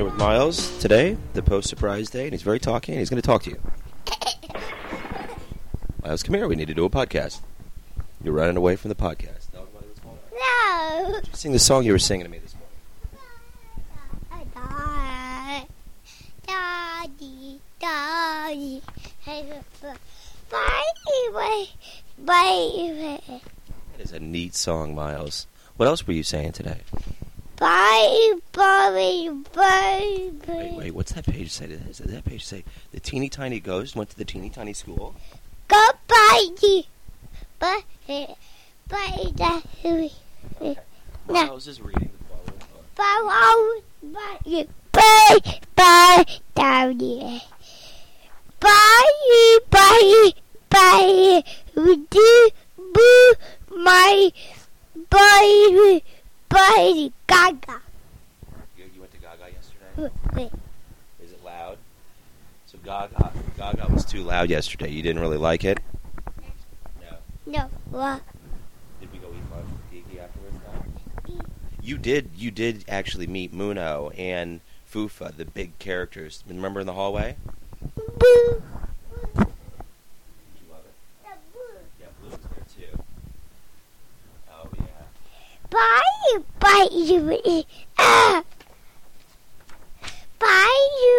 here with Miles today, the post-surprise day, and he's very talky, and he's going to talk to you. Miles, come here. We need to do a podcast. You're running away from the podcast. No. Did you sing the song you were singing to me this morning? Daddy. Baby. That is a neat song, Miles. What else were you saying today? Bye. Wait, what's that page say? Does that page say the teeny tiny ghost went to the teeny tiny school? Goodbye. Miles is reading the Bye, Daddy. Bye. Bye, Gaga. You went to Gaga yesterday? Is it loud? So Gaga was too loud yesterday. You didn't really like it? No. What? Did we go eat lunch with Kiki afterwards? No. You did actually meet Muno and Fufa, the big characters. Remember in the hallway? Boo. Did you love it? Yeah, Blue was there too. Oh, yeah. Bye, you. Bye, you.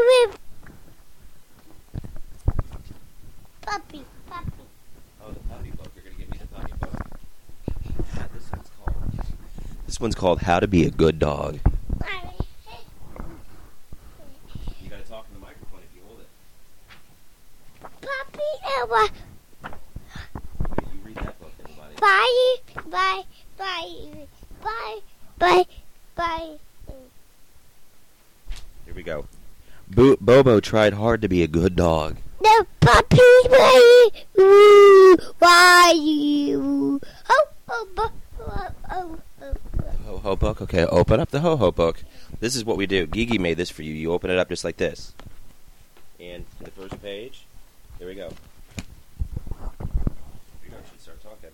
Puppy. Oh, the puppy book. You're going to give me the puppy book. Yeah, this one's called How to Be a Good Dog. You got to talk in the microphone if you hold it. Puppy, You read that book, everybody. Bye. Here we go. Bobo tried hard to be a good dog. The puppy, why you? Ho-ho book? Okay, open up the ho-ho book. This is what we do. Gigi made this for you. You open it up just like this. And the first page, here we go. Here we go. She start talking.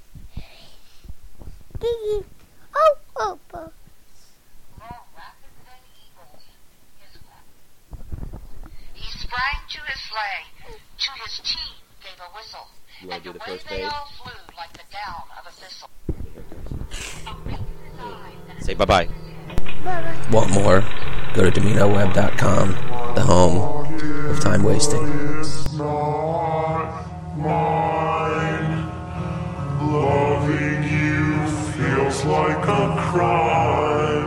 He sprang to his sleigh, to his teeth gave a whistle, You want and to do the away first they page? all flew like the down of a thistle. Say bye-bye. Bye. Want more? Go to DominoWeb.com, the home of time wasting. It's not mine. Loving you feels like a crime.